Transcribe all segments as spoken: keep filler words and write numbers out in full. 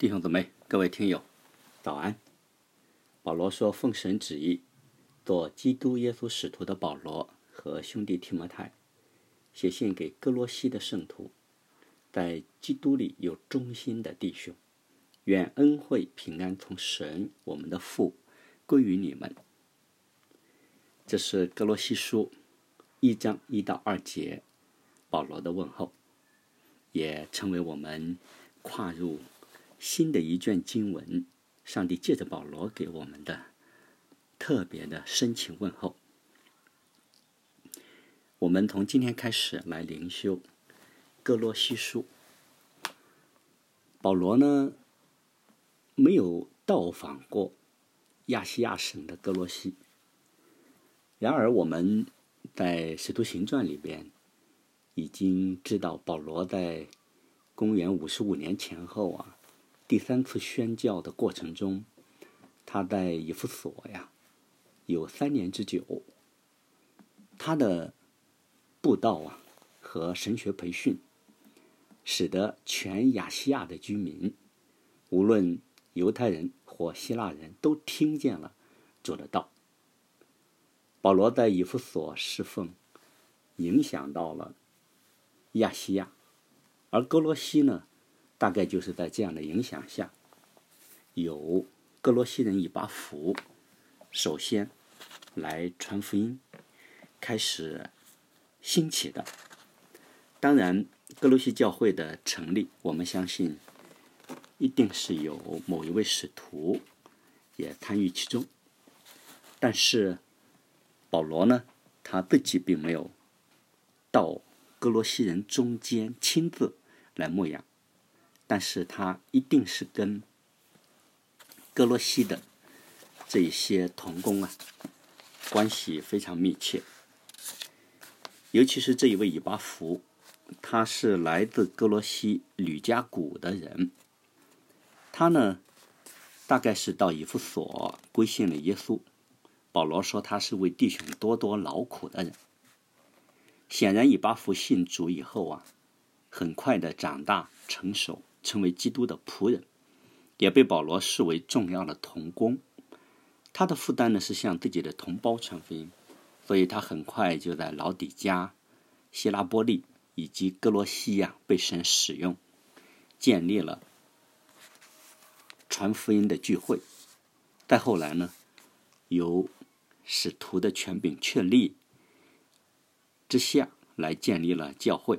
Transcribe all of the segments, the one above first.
弟兄姊妹，各位听友，早安。保罗说，奉神旨意，做基督耶稣使徒的保罗和兄弟提摩太，写信给哥罗西的圣徒，在基督里有忠心的弟兄，愿恩惠平安从神我们的父归于你们。这是哥罗西书一章一到二节保罗的问候，也成为我们跨入新的一卷经文，上帝借着保罗给我们的特别的深情问候。我们从今天开始来灵修哥罗西书。保罗呢，没有到访过亚细亚省的哥罗西，然而我们在使徒行传里边已经知道，保罗在公元五十五年前后啊，第三次宣教的过程中，他在以弗所呀有三年之久。他的布道啊和神学培训，使得全亚细亚的居民，无论犹太人或希腊人，都听见了主的道。保罗在以弗所侍奉，影响到了亚细亚，而哥罗西呢，大概就是在这样的影响下，有哥罗西人以巴弗首先来传福音，开始兴起的。当然，哥罗西教会的成立，我们相信一定是有某一位使徒也参与其中，但是保罗呢，他自己并没有到哥罗西人中间亲自来牧养，但是他一定是跟哥罗西的这一些同工啊关系非常密切。尤其是这一位以巴弗，他是来自哥罗西吕加古的人，他呢大概是到以弗所归信了耶稣。保罗说他是为弟兄多多劳苦的人。显然以巴弗信主以后啊，很快的长大成熟，成为基督的仆人，也被保罗视为重要的同工。他的负担呢是向自己的同胞传福音，所以他很快就在老底嘉、希拉波利以及哥罗西亚被神使用，建立了传福音的聚会。再后来呢，由使徒的权柄确立之下来建立了教会。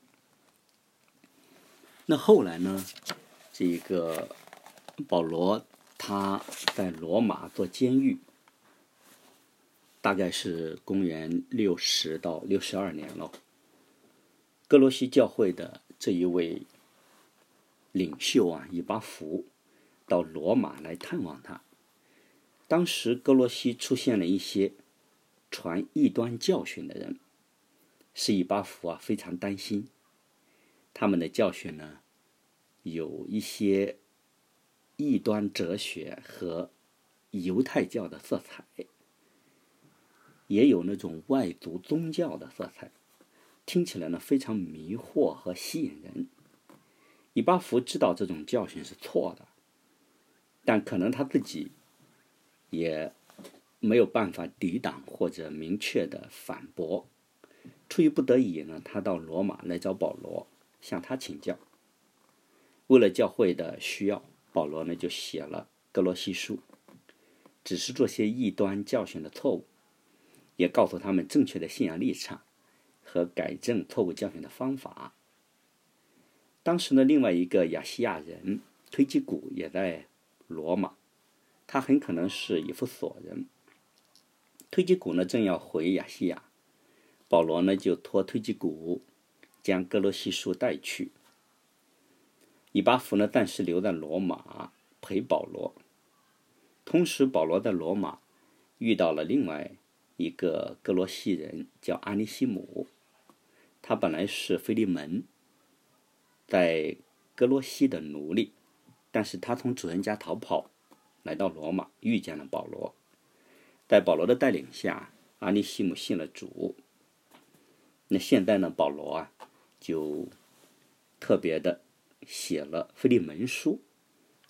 那后来呢，这个保罗他在罗马做监狱，大概是公元六十到六十二年了。哥罗西教会的这一位领袖啊，以巴弗到罗马来探望他。当时哥罗西出现了一些传异端教训的人，使以巴弗啊非常担心。他们的教训呢，有一些异端哲学和犹太教的色彩，也有那种外族宗教的色彩，听起来呢非常迷惑和吸引人。以巴弗知道这种教训是错的，但可能他自己也没有办法抵挡或者明确的反驳。出于不得已呢，他到罗马来找保罗，向他请教。为了教会的需要，保罗呢就写了哥罗西书，指示这些异端教训的错误，也告诉他们正确的信仰立场和改正错误教训的方法。当时呢，另外一个亚细亚人推基古也在罗马，他很可能是以弗所人。推基古呢正要回亚细亚，保罗呢就托推基古将哥罗西书带去。以巴弗呢暂时留在罗马陪保罗。同时保罗在罗马遇到了另外一个哥罗西人，叫阿尼西姆。他本来是腓利门在哥罗西的奴隶，但是他从主人家逃跑，来到罗马，遇见了保罗。在保罗的带领下，阿尼西姆信了主。那现在呢，保罗啊就特别的写了腓利门书，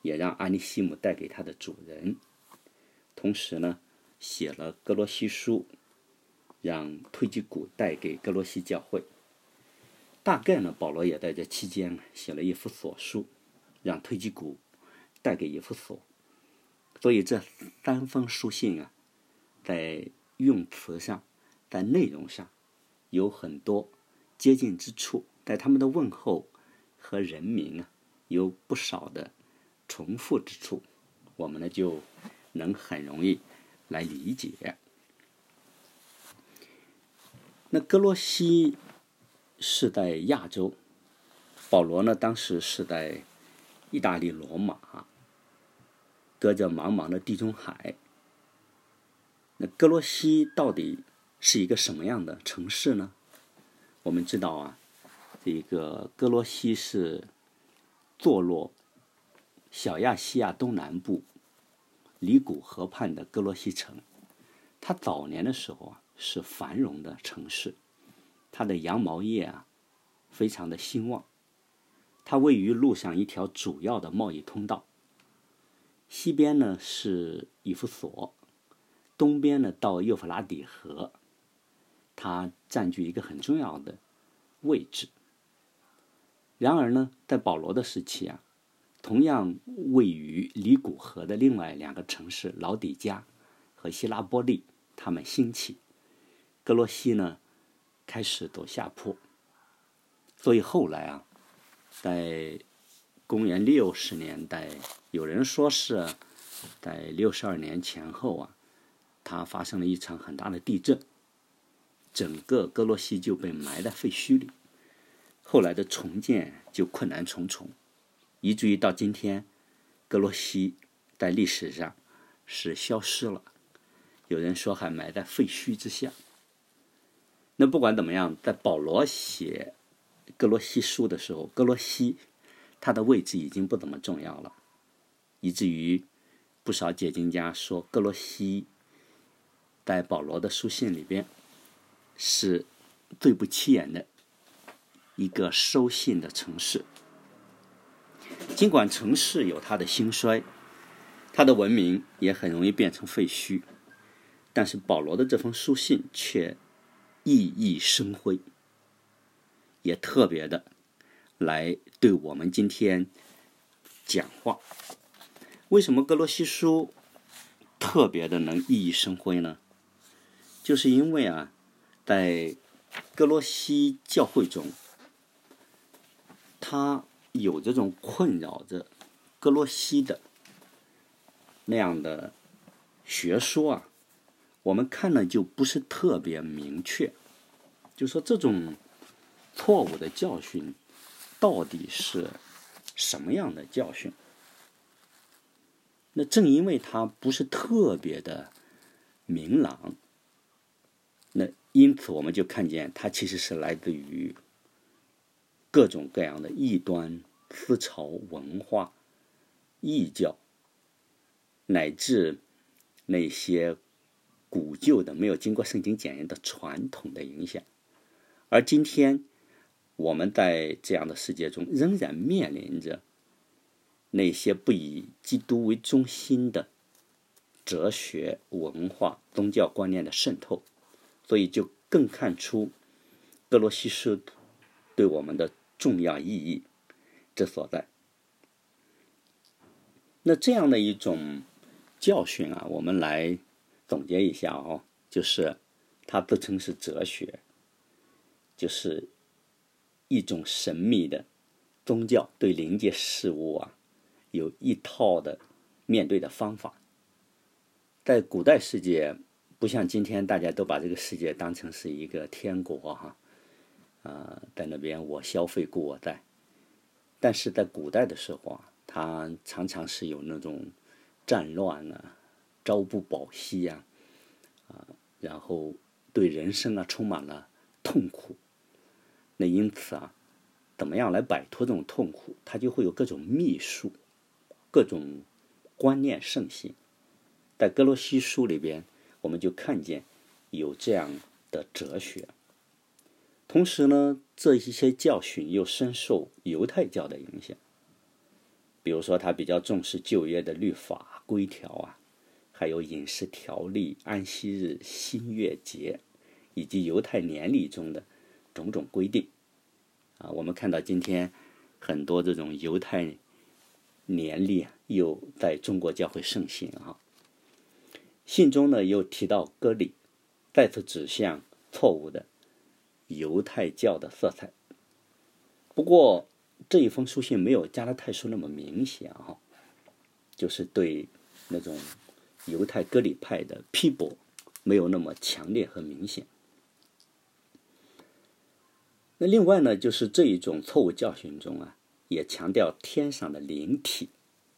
也让阿尼西姆带给他的主人。同时呢，写了哥罗西书，让推基古带给哥罗西教会。大概呢，保罗也在这期间写了以弗所书，让推基古带给以弗所。所以这三封书信啊，在用词上，在内容上有很多接近之处，在他们的问候和人名啊，有不少的重复之处，我们呢就能很容易来理解。那哥罗西是在亚洲，保罗呢当时是在意大利罗马，隔着茫茫的地中海。那哥罗西到底是一个什么样的城市呢？我们知道啊，这个哥罗西是坐落小亚细亚东南部里古河畔的哥罗西城。它早年的时候啊是繁荣的城市，它的羊毛业啊非常的兴旺。它位于路上一条主要的贸易通道，西边呢是以弗所，东边呢到幼发拉底河，它占据一个很重要的位置。然而呢，在保罗的时期啊，同样位于里古河的另外两个城市老底加和希拉波利，他们兴起，哥罗西呢开始走下坡。所以后来啊，在公元六十年代，有人说是在六十二年前后啊，它发生了一场很大的地震，整个哥罗西就被埋在废墟里，后来的重建就困难重重，以至于到今天，哥罗西在历史上是消失了，有人说还埋在废墟之下。那不管怎么样，在保罗写哥罗西书的时候，哥罗西它的位置已经不怎么重要了，以至于不少解经家说哥罗西在保罗的书信里边是最不起眼的一个收信的城市。尽管城市有它的兴衰，它的文明也很容易变成废墟，但是保罗的这封书信却熠熠生辉，也特别的来对我们今天讲话。为什么哥罗西书特别的能熠熠生辉呢？就是因为啊，在哥罗西教会中，它有这种困扰着哥罗西的那样的学说啊，我们看了就不是特别明确，就说这种错误的教训到底是什么样的教训。那正因为它不是特别的明朗，那因此我们就看见它其实是来自于各种各样的异端思潮、文化、异教，乃至那些古旧的没有经过圣经检验的传统的影响。而今天我们在这样的世界中仍然面临着那些不以基督为中心的哲学、文化、宗教观念的渗透，所以就更看出哥罗西书对我们的重要意义之所在。那这样的一种教训啊，我们来总结一下哦，就是它自称是哲学，就是一种神秘的宗教，对灵界事物啊有一套的面对的方法。在古代世界，不像今天大家都把这个世界当成是一个天国哈，呃，在那边我消费故我在。但是在古代的时候啊，它常常是有那种战乱啊、朝不保夕啊，啊，然后对人生啊充满了痛苦。那因此啊，怎么样来摆脱这种痛苦，它就会有各种秘术，各种观念盛行。在哥罗西书里边，我们就看见有这样的哲学。同时呢，这一些教训又深受犹太教的影响。 比如说他比较重视旧约的律法规条啊，还有饮食条例、安息日、新月节，以及犹太年历中的种种规定啊。我们看到今天很多这种犹太年历又在中国教会盛行啊。信中呢又提到割礼，再次指向错误的犹太教的色彩。不过这一封书信没有加拉太书那么明显啊，就是对那种犹太割礼派的批驳没有那么强烈和明显。那另外呢，就是这一种错误教训中啊，也强调天上的灵体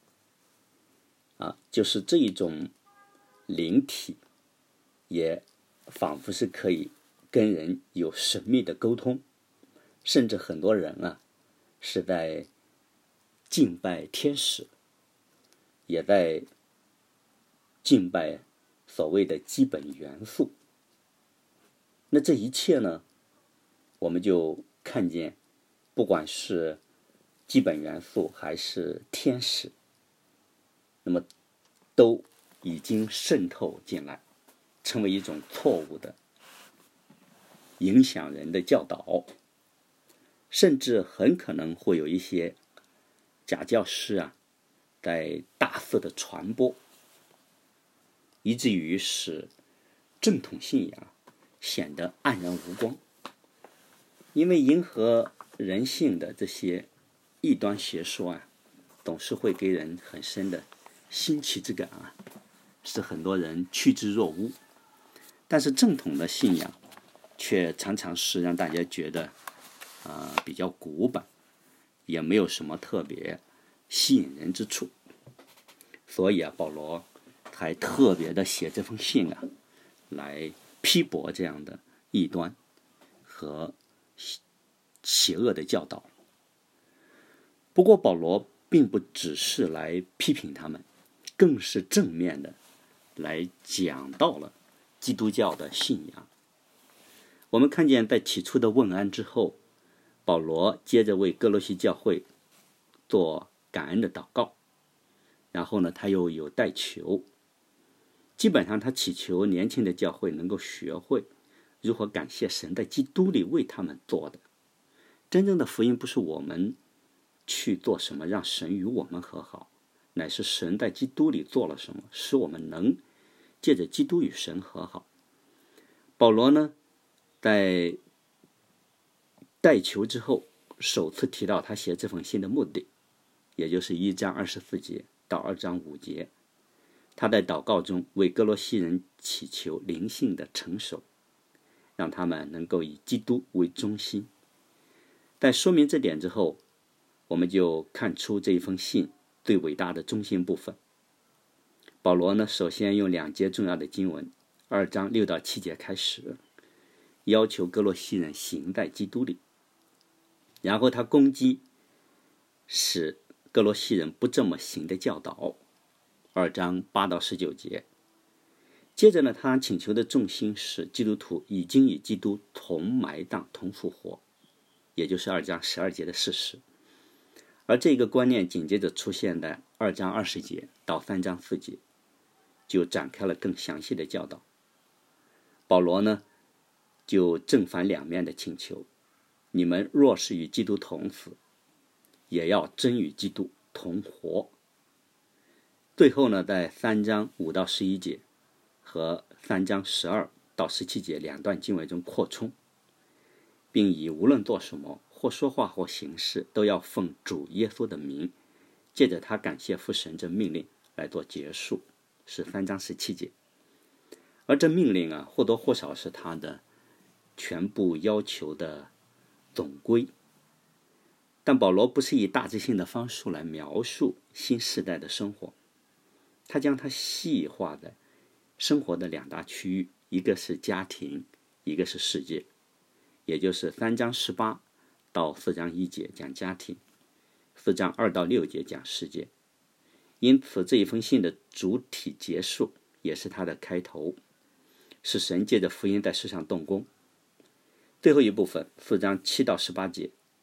啊，就是这一种灵体也仿佛是可以跟人有神秘的沟通，甚至很多人啊是在敬拜天使，也在敬拜所谓的基本元素。那这一切呢，我们就看见，不管是基本元素还是天使，那么都已经渗透进来，成为一种错误的影响人的教导，甚至很可能会有一些假教师啊，在大肆的传播，以至于使正统信仰显得黯然无光。因为迎合人性的这些异端邪说啊，总是会给人很深的新奇之感啊，使很多人趋之若鹜。但是正统的信仰却常常是让大家觉得呃比较古板，也没有什么特别吸引人之处。所以啊，保罗还特别的写这封信啊，来批驳这样的异端和邪恶的教导。不过保罗并不只是来批评他们，更是正面的来讲到了基督教的信仰。我们看见在起初的问安之后，保罗接着为哥罗西教会做感恩的祷告，然后呢他又有代求，基本上他祈求年轻的教会能够学会如何感谢神在基督里为他们做的。真正的福音不是我们去做什么让神与我们和好，乃是神在基督里做了什么，使我们能借着基督与神和好。保罗呢在代求之后，首次提到他写这封信的目的，也就是一章二十四节到二章五节。他在祷告中为哥罗西人祈求灵性的成熟，让他们能够以基督为中心。在说明这点之后，我们就看出这一封信最伟大的中心部分。保罗呢，首先用两节重要的经文，二章六到七节开始，要求哥罗西人行在基督里，然后他攻击使哥罗西人不这么行的教导，二章八到十九节。接着呢，他请求的重心是基督徒已经与基督同埋葬同复活，也就是二章十二节的事实。而这个观念紧接着出现在二章二十节到三章四节，就展开了更详细的教导。保罗呢就正反两面的请求，你们若是与基督同死，也要真与基督同活。最后呢，在三章五到十一节和三章十二到十七节两段经文中扩充，并以无论做什么，或说话或行事，都要奉主耶稣的名，借着他感谢父神这命令来做结束，是三章十七节。而这命令啊，或多或少是他的全部要求的总归。但保罗不是以大致性的方式来描述新时代的生活，他将它细化在生活的两大区域，一个是家庭，一个是世界。也就是三章十八到四章一节讲家庭，四章二到六节讲世界。因此这一封信的主体结束也是它的开头，是神借着福音在世上动工。最后一部分四章七到十八节，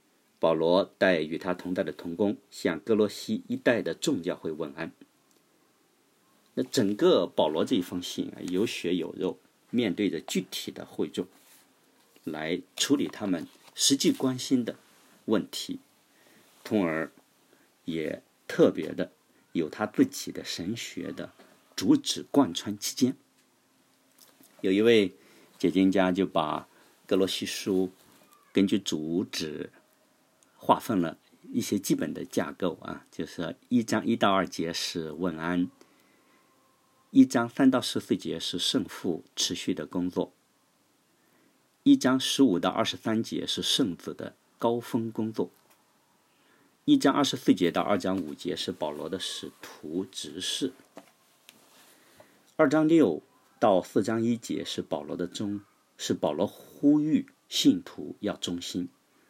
保罗带与他同代的同工向哥罗西一带的众教会问安。那整个保罗这一封信啊，有血有肉，面对着具体的会众，来处理他们实际关心的问题，从而也特别的有他自己的神学的主旨贯穿其间。有一位解经家就把哥罗西书根据主旨划分了一些基本的架构啊，就是一章一到二节是问安，一章三到十四节是圣父持续的工作，一章十五到二十三节是圣子的高峰工作，一章二十四节到二章五节是保罗的使徒执事，二章六到四章一节是保罗的忠，是保罗呼吁信徒要忠心。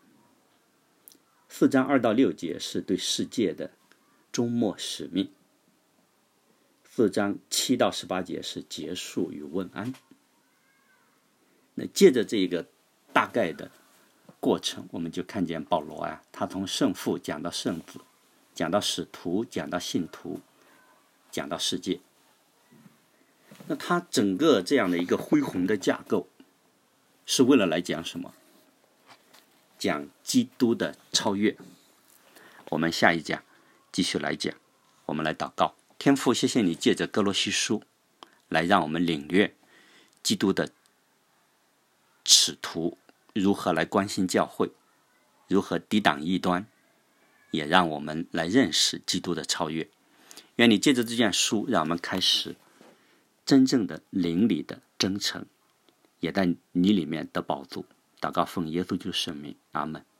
四章二到六节是对世界的终末使命。四章七到十八节是结束与问安。那借着这个大概的过程，我们就看见保罗啊，他从圣父讲到圣子，讲到使徒，讲到信徒，讲到世界。那他整个这样的一个恢宏的架构，是为了来讲什么？讲基督的超越。我们下一讲继续来讲，我们来祷告。天父，谢谢你借着哥罗西书来让我们领略基督的使徒如何来关心教会，如何抵挡异端，也让我们来认识基督的超越。愿你借着这卷书让我们开始真正的灵里的真诚，也在你里面得饱足。祷告奉耶稣基督圣名，阿们。